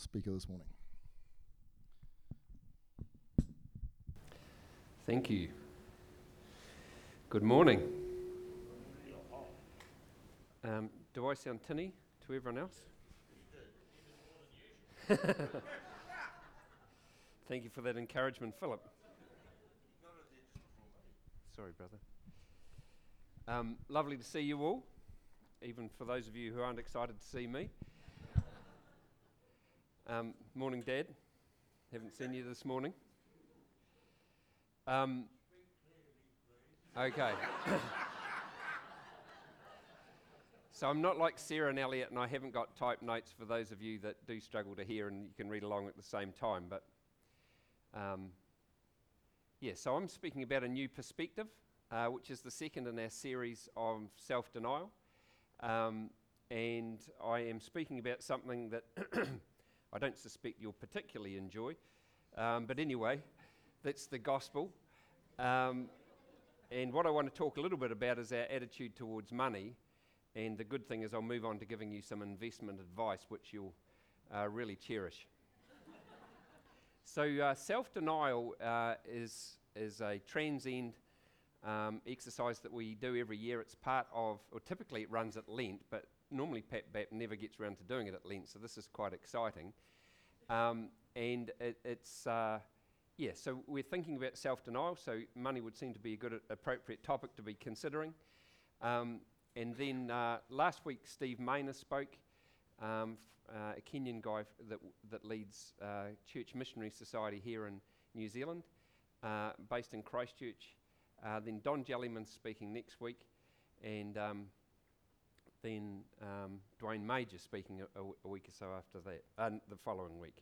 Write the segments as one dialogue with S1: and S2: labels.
S1: speaker this morning.
S2: Thank you. Good morning. Do I sound tinny to everyone else? Thank you for that encouragement, Philip. Sorry, brother. Lovely to see you all, even for those of you who aren't excited to see me. Morning, Dad. Haven't seen you this morning. Okay. So I'm not like Sarah and Elliot, and I haven't got typed notes for those of you that do struggle to hear and you can read along at the same time. But so I'm speaking about a new perspective, which is the second in our series of self-denial. And I am speaking about something that I don't suspect you'll particularly enjoy. But anyway, that's the gospel. And what I want to talk a little bit about is our attitude towards money. And the good thing is I'll move on to giving you some investment advice, which you'll really cherish. So self-denial is a transient exercise that we do every year. It's part of, or typically it runs at Lent, but normally Pat Bap never gets around to doing it at Lent, so this is quite exciting. So we're thinking about self-denial, so money would seem to be a good, appropriate topic to be considering. And then last week, Steve Maynor spoke, a Kenyan guy that leads Church Missionary Society here in New Zealand, based in Christchurch. Then Don Jellyman's speaking next week, and then Dwayne Major speaking a week or so after that, the following week.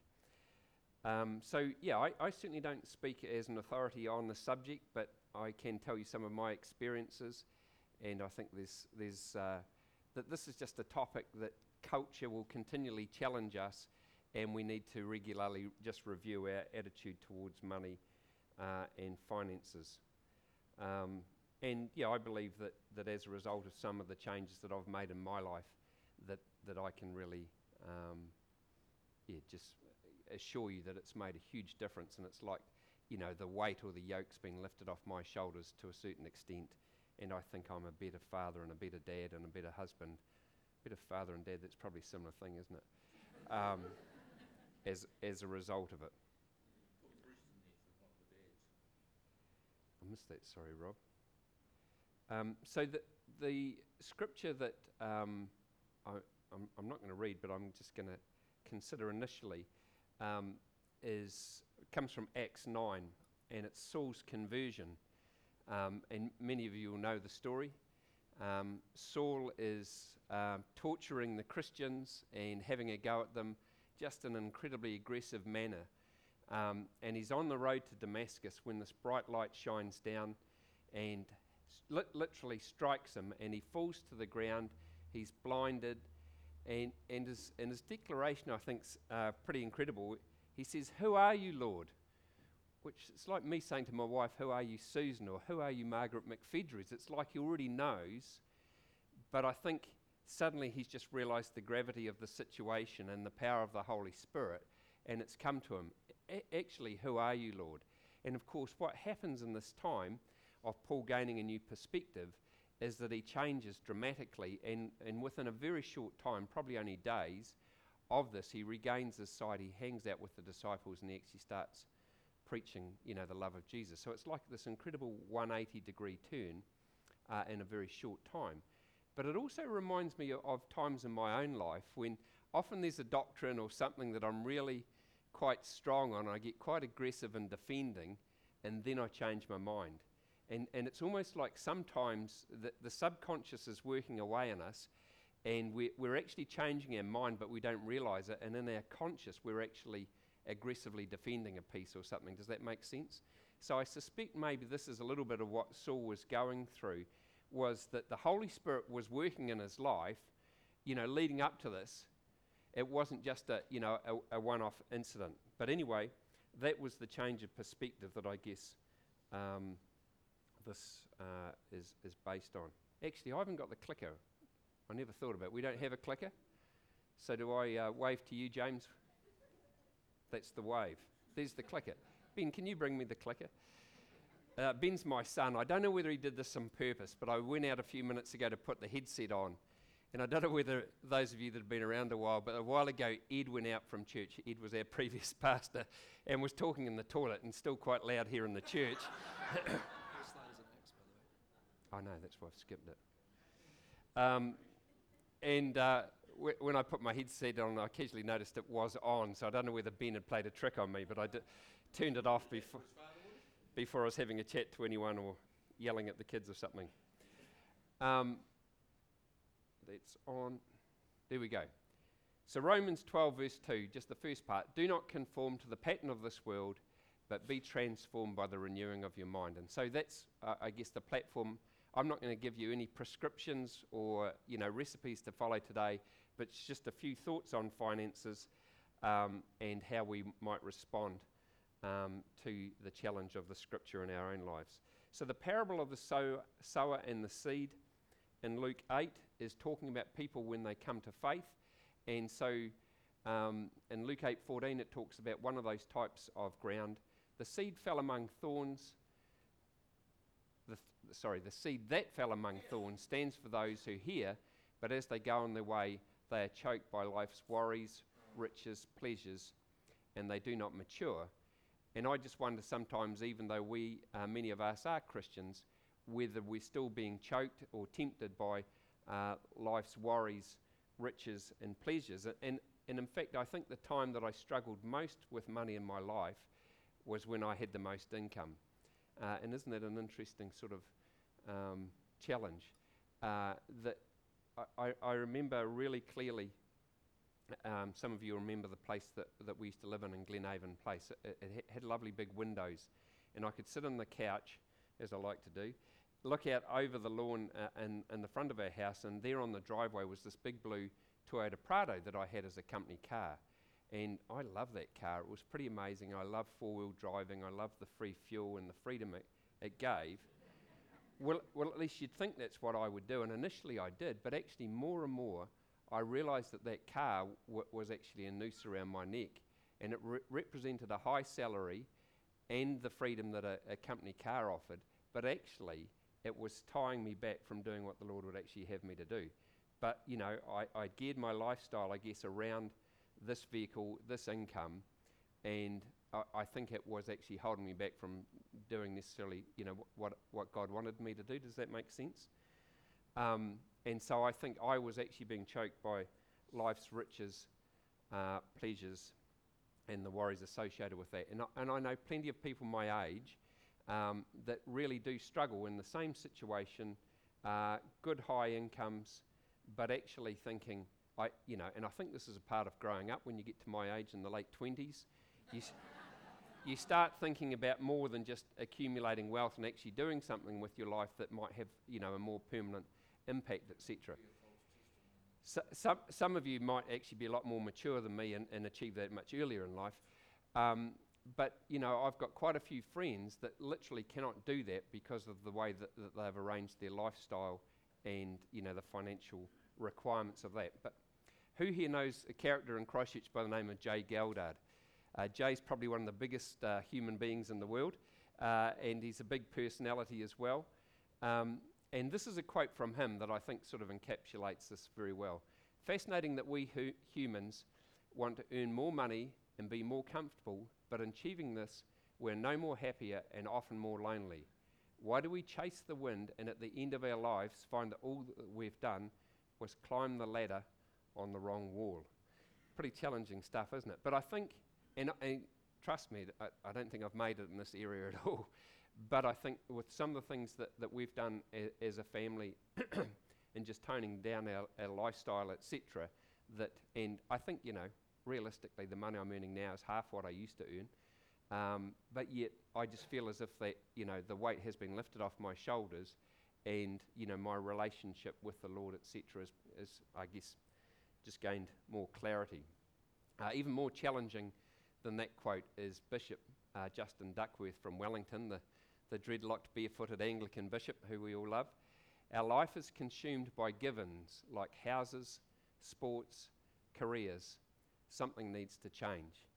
S2: I certainly don't speak as an authority on the subject, but I can tell you some of my experiences. And I think that this is just a topic that culture will continually challenge us, and we need to regularly just review our attitude towards money and finances. I believe that as a result of some of the changes that I've made in my life, that I can really just assure you that it's made a huge difference, and it's like, the weight or the yoke's been lifted off my shoulders to a certain extent. And I think I'm a better father and a better dad and a better husband. Better father and dad, that's probably a similar thing, isn't it? As a result of it. I missed that, sorry, Rob. So the scripture that I'm not going to read, but I'm just going to consider initially, comes from Acts 9, and it's Saul's conversion. And many of you will know the story. Saul is torturing the Christians and having a go at them just in an incredibly aggressive manner. And he's on the road to Damascus when this bright light shines down and literally strikes him, and he falls to the ground. He's blinded, and his declaration, I think, is pretty incredible. He says, "Who are you, Lord?" Which it's like me saying to my wife, "Who are you, Susan?" or "Who are you, Margaret McFedries?" It's like he already knows, but I think suddenly he's just realised the gravity of the situation and the power of the Holy Spirit, and it's come to him. Actually, who are you, Lord? And of course, what happens in this time of Paul gaining a new perspective is that he changes dramatically, and within a very short time, probably only days of this, he regains his sight, he hangs out with the disciples, and he actually starts preaching, the love of Jesus. So it's like this incredible 180-degree turn in a very short time. But it also reminds me of times in my own life when often there's a doctrine or something that I'm really quite strong on, I get quite aggressive in defending, and then I change my mind. And it's almost like sometimes the subconscious is working away in us, and we're actually changing our mind, but we don't realise it. And in our conscious, we're actually aggressively defending a piece or something. Does that make sense? So I suspect maybe this is a little bit of what Saul was going through, was that the Holy Spirit was working in his life, leading up to this. It wasn't just a one-off incident. But anyway, that was the change of perspective that I guess this is based on. Actually, I haven't got the clicker. I never thought about it. We don't have a clicker. So do I wave to you, James? That's the wave. There's the clicker. Ben, can you bring me the clicker? Ben's my son. I don't know whether he did this on purpose, but I went out a few minutes ago to put the headset on. And I don't know whether those of you that have been around a while, but a while ago, Ed went out from church. Ed was our previous pastor and was talking in the toilet and still quite loud here in the church. I know, that's why I've skipped it. When I put my headset on, I casually noticed it was on, so I don't know whether Ben had played a trick on me, but I turned it off before I was having a chat to anyone or yelling at the kids or something. That's on. There we go. So Romans 12 verse 2, just the first part. Do not conform to the pattern of this world, but be transformed by the renewing of your mind. And so that's, I guess, the platform. I'm not going to give you any prescriptions or recipes to follow today, but it's just a few thoughts on finances and how we might respond to the challenge of the scripture in our own lives. So the parable of the sower and the seed in Luke 8 is talking about people when they come to faith. And so in Luke 8:14 it talks about one of those types of ground. The seed fell among thorns. The seed that fell among thorns stands for those who hear, but as they go on their way, they are choked by life's worries, riches, pleasures, and they do not mature. And I just wonder sometimes, even though many of us are Christians, whether we're still being choked or tempted by life's worries, riches, and pleasures. And in fact, I think the time that I struggled most with money in my life was when I had the most income. And isn't that an interesting sort of challenge? That I remember really clearly, some of you remember the place that we used to live in Glenhaven Place. It had lovely big windows, and I could sit on the couch, as I like to do, look out over the lawn in the front of our house, and there on the driveway was this big blue Toyota Prado that I had as a company car. And I love that car. It was pretty amazing. I love four-wheel driving. I love the free fuel and the freedom it gave. Well, at least you'd think that's what I would do, and initially I did, but actually more and more I realised that car was actually a noose around my neck, and it represented a high salary and the freedom that a company car offered, but actually it was tying me back from doing what the Lord would actually have me to do. But, I geared my lifestyle, I guess, around this vehicle, this income, and I think it was actually holding me back from doing necessarily, what God wanted me to do. Does that make sense? And so I think I was actually being choked by life's riches, pleasures, and the worries associated with that. And I know plenty of people my age that really do struggle in the same situation, good high incomes, but actually thinking, and I think this is a part of growing up. When you get to my age in the late 20s, you start thinking about more than just accumulating wealth and actually doing something with your life that might have, a more permanent impact, etc. So, some of you might actually be a lot more mature than me and achieve that much earlier in life. But, I've got quite a few friends that literally cannot do that because of the way that they've arranged their lifestyle and, the financial requirements of that. But who here knows a character in Christchurch by the name of Jay Geldard? Jay's probably one of the biggest human beings in the world, and he's a big personality as well. And this is a quote from him that I think sort of encapsulates this very well. Fascinating that we humans want to earn more money and be more comfortable, but in achieving this, we're no more happier and often more lonely. Why do we chase the wind and at the end of our lives find that all that we've done was climb the ladder on the wrong wall? Pretty challenging stuff, isn't it? But I think, and trust me, I don't think I've made it in this area at all, but I think with some of the things that we've done as a family and just toning down our lifestyle, etc., and I think, realistically, the money I'm earning now is half what I used to earn. But yet, I just feel as if that, the weight has been lifted off my shoulders, and my relationship with the Lord, etc., is I guess just gained more clarity. Even more challenging than that quote is Bishop Justin Duckworth from Wellington, the dreadlocked, barefooted Anglican bishop who we all love. Our life is consumed by givens like houses, sports, careers. Something needs to change.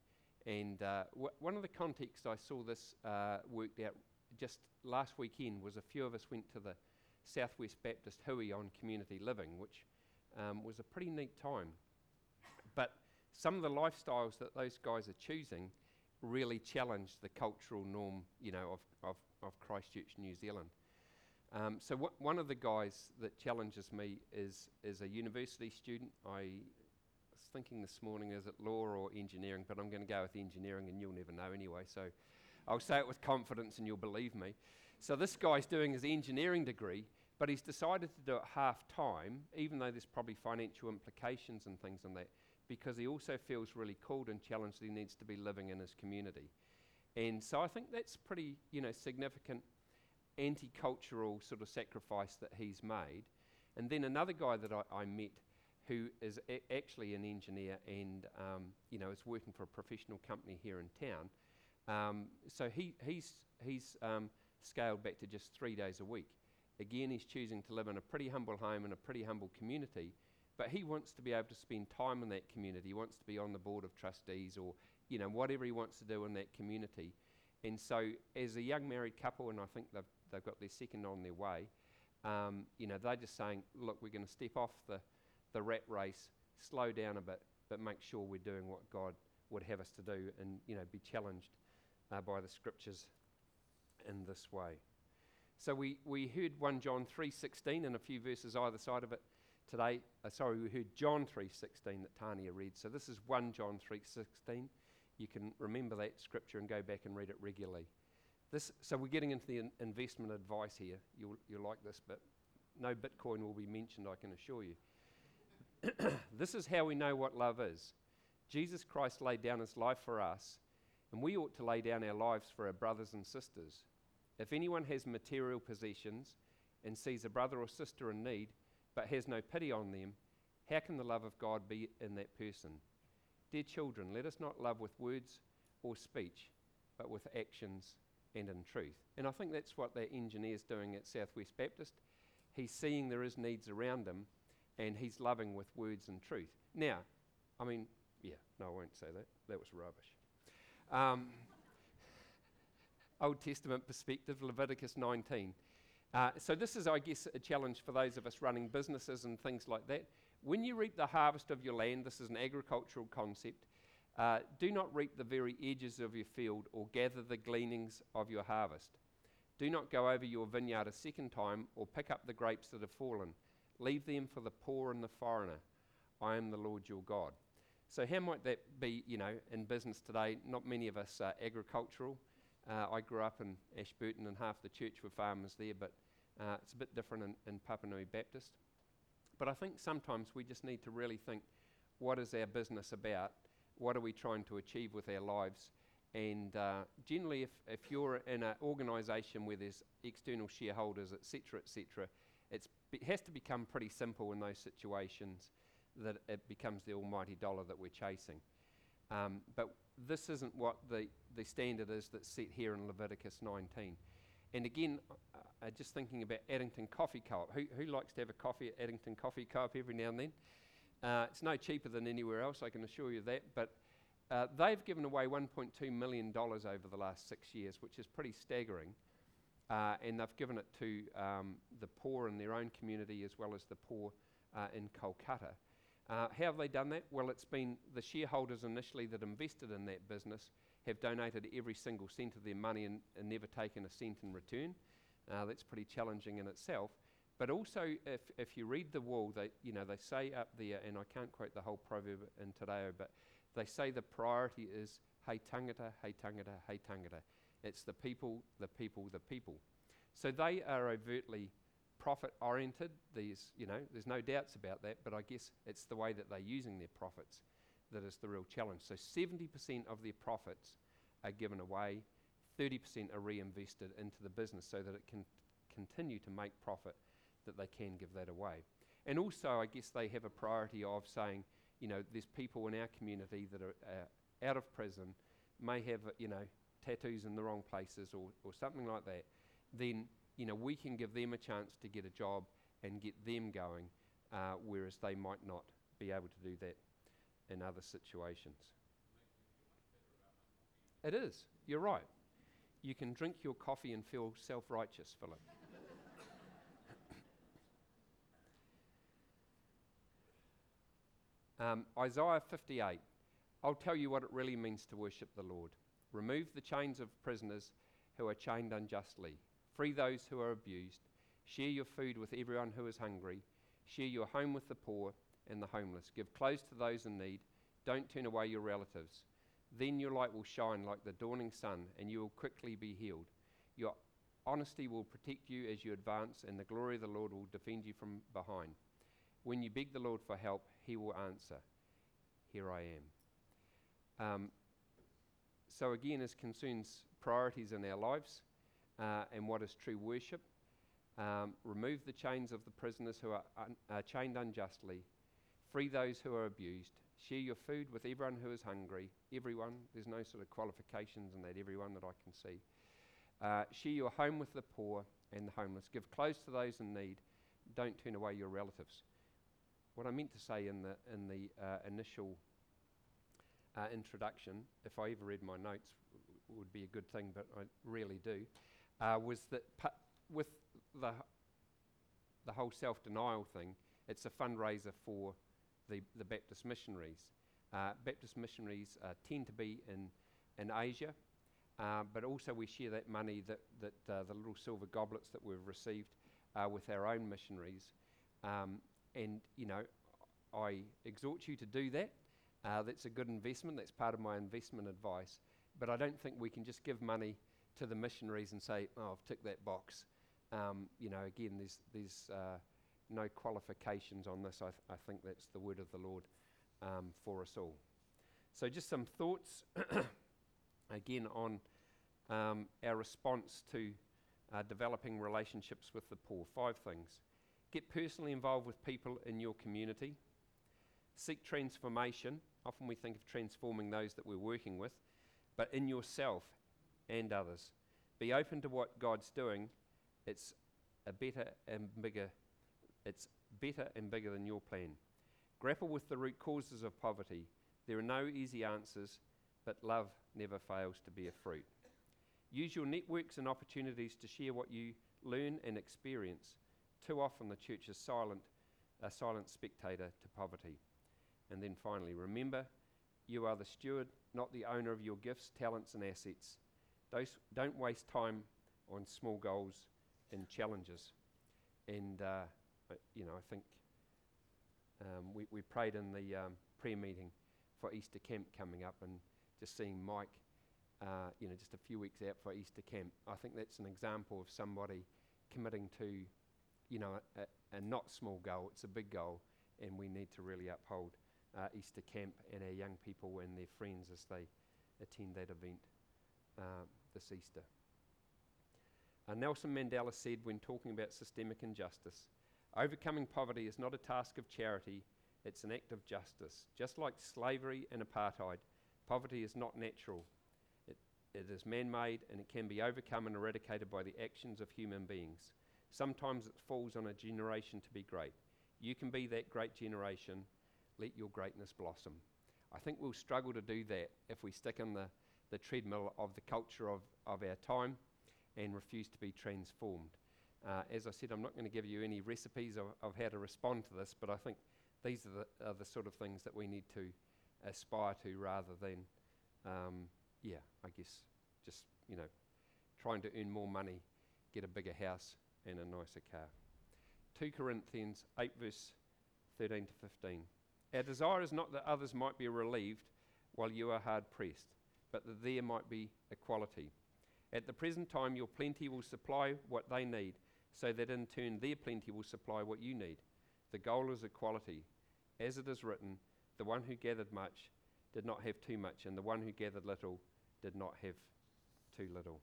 S2: And one of the contexts I saw this worked out just last weekend was a few of us went to the Southwest Baptist Hui on community living, which was a pretty neat time. But some of the lifestyles that those guys are choosing really challenge the cultural norm, of Christchurch, New Zealand. So one of the guys that challenges me is a university student. I was thinking this morning, is it law or engineering? But I'm going to go with engineering, and you'll never know anyway. So I'll say it with confidence, and you'll believe me. So this guy's doing his engineering degree, but he's decided to do it half-time, even though there's probably financial implications and things on that, because he also feels really called and challenged that he needs to be living in his community. And so I think that's pretty, significant anti-cultural sort of sacrifice that he's made. And then another guy that I met who is actually an engineer and, is working for a professional company here in town. So he's scaled back to just 3 days a week. Again, he's choosing to live in a pretty humble home in a pretty humble community, but he wants to be able to spend time in that community. He wants to be on the board of trustees or, whatever he wants to do in that community. And so as a young married couple, and I think they've got their second on their way, they're just saying, look, we're going to step off the rat race, slow down a bit, but make sure we're doing what God would have us to do and, be challenged by the scriptures in this way. So we heard 1 John 3:16 and a few verses either side of it today. We heard John 3:16 that Tania read. So this is 1 John 3:16. You can remember that scripture and go back and read it regularly. So we're getting into the investment advice here. You'll like this, but no Bitcoin will be mentioned, I can assure you. This is how we know what love is. Jesus Christ laid down his life for us, and we ought to lay down our lives for our brothers and sisters. If anyone has material possessions and sees a brother or sister in need, but has no pity on them, how can the love of God be in that person? Dear children, let us not love with words or speech, but with actions and in truth. And I think that's what that engineer's doing at Southwest Baptist. He's seeing there is needs around him, and he's loving with words and truth. Now, I won't say that. That was rubbish. Old Testament perspective, Leviticus 19. So this is, I guess, a challenge for those of us running businesses and things like that. When you reap the harvest of your land, this is an agricultural concept, do not reap the very edges of your field or gather the gleanings of your harvest. Do not go over your vineyard a second time or pick up the grapes that have fallen. Leave them for the poor and the foreigner. I am the Lord your God. So how might that be, in business today? Not many of us are agricultural. I grew up in Ashburton and half the church were farmers there, but it's a bit different in Papanui Baptist. But I think sometimes we just need to really think, what is our business about? What are we trying to achieve with our lives? And generally, if you're in an organisation where there's external shareholders, etc., it has to become pretty simple in those situations that it becomes the almighty dollar that we're chasing. But this isn't what the standard is that's set here in Leviticus 19. And again, just thinking about Addington Coffee Co-op. Who likes to have a coffee at Addington Coffee Co-op every now and then? It's no cheaper than anywhere else, I can assure you that. But they've given away $1.2 million over the last 6 years, which is pretty staggering. And they've given it to the poor in their own community as well as the poor in Kolkata. How have they done that? Well, it's been the shareholders initially that invested in that business have donated every single cent of their money and never taken a cent in return. That's pretty challenging in itself. But also, if you read the wall, they say up there, and I can't quote the whole proverb in Te Reo, but they say the priority is hei tangata, hei tangata, hei tangata. It's the people, the people, the people. So they are overtly profit-oriented. There's no doubts about that, but I guess it's the way that they're using their profits that is the real challenge. So 70% of their profits are given away, 30% are reinvested into the business so that it can continue to make profit, that they can give that away. And also, I guess they have a priority of saying, there's people in our community that are out of prison, may have, tattoos in the wrong places or something like that. Then, we can give them a chance to get a job and get them going, whereas they might not be able to do that in other situations. It is. You're right. You can drink your coffee and feel self-righteous, Philip. Isaiah 58. I'll tell you what it really means to worship the Lord. Remove the chains of prisoners who are chained unjustly. Free those who are abused. Share your food with everyone who is hungry. Share your home with the poor and the homeless. Give clothes to those in need. Don't turn away your relatives. Then your light will shine like the dawning sun, and you will quickly be healed. Your honesty will protect you as you advance, and the glory of the Lord will defend you from behind. When you beg the Lord for help, he will answer. Here I am. So again, as concerns priorities in our lives and what is true worship, remove the chains of the prisoners who are chained unjustly. Free those who are abused. Share your food with everyone who is hungry. Everyone. There's no sort of qualifications in that. Everyone that I can see. Share your home with the poor and the homeless. Give clothes to those in need. Don't turn away your relatives. What I meant to say in the initial introduction, if I ever read my notes, would be a good thing, but I rarely do, was that with the whole self-denial thing, it's a fundraiser for the Baptist missionaries. Baptist missionaries tend to be in Asia, but also we share that money, that the little silver goblets that we've received with our own missionaries. And, you know, I exhort you to do that. That's a good investment. That's part of my investment advice. But I don't think we can just give money to the missionaries and say, oh, I've ticked that box. You know, again, there's no qualifications on this. I think that's the word of the Lord for us all. So just some thoughts, again, on our response to developing relationships with the poor. 5 things. Get personally involved with people in your community. Seek transformation. Often we think of transforming those that we're working with, but in yourself and others. Be open to what God's doing. It's better and bigger than your plan. Grapple with the root causes of poverty. There are no easy answers, but love never fails to bear fruit. Use your networks and opportunities to share what you learn and experience. Too often the church is a silent spectator to poverty. And then finally, remember, you are the steward, not the owner of your gifts, talents, and assets. Don't waste time on small goals and challenges. And, you know, I think we prayed in the prayer meeting for Easter camp coming up, and just seeing Mike, you know, just a few weeks out for Easter camp. I think that's an example of somebody committing to, you know, a not small goal. It's a big goal, and we need to really uphold Easter camp and our young people and their friends as they attend that event this Easter. Nelson Mandela said when talking about systemic injustice, overcoming poverty is not a task of charity, it's an act of justice. Just like slavery and apartheid, poverty is not natural. It is man-made, and it can be overcome and eradicated by the actions of human beings. Sometimes it falls on a generation to be great. You can be that great generation. Let your greatness blossom. I think we'll struggle to do that if we stick in the treadmill of the culture of our time and refuse to be transformed. As I said, I'm not going to give you any recipes of how to respond to this, but I think these are the sort of things that we need to aspire to, rather than, I guess, just, you know, trying to earn more money, get a bigger house and a nicer car. 2 Corinthians 8 verse 13 to 15. Our desire is not that others might be relieved while you are hard pressed, but that there might be equality. At the present time, your plenty will supply what they need, so that in turn their plenty will supply what you need. The goal is equality. As it is written, the one who gathered much did not have too much, and the one who gathered little did not have too little.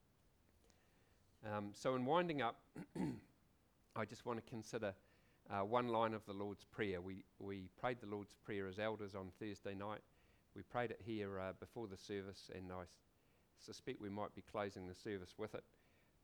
S2: So in winding up, I just want to consider one line of the Lord's Prayer. We prayed the Lord's Prayer as elders on Thursday night. We prayed it here before the service, and I suspect we might be closing the service with it.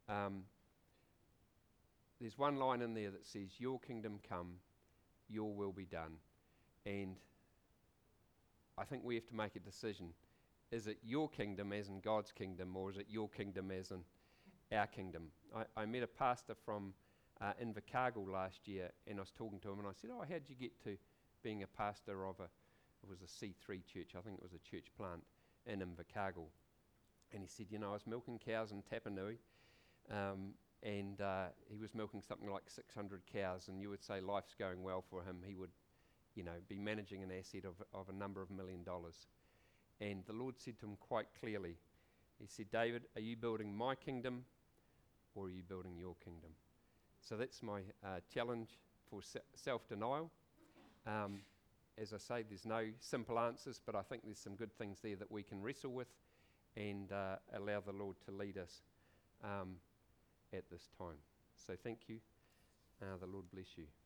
S2: There's one line in there that says, your kingdom come, your will be done. And I think we have to make a decision. is it your kingdom as in God's kingdom, or is it your kingdom as in our kingdom? I met a pastor from Invercargill last year, and I was talking to him, and I said, "Oh, how'd you get to being a pastor of it was a C3 church, I think it was a church plant in Invercargill?" And he said, "I was milking cows in Tapanui, and he was milking something like 600 cows, and you would say life's going well for him. He would, be managing an asset of a number of $1 million. And the Lord said to him quite clearly, he said, "David, are you building my kingdom, or are you building your kingdom?" So that's my challenge for self-denial. As I say, there's no simple answers, but I think there's some good things there that we can wrestle with and allow the Lord to lead us at this time. So thank you. The Lord bless you.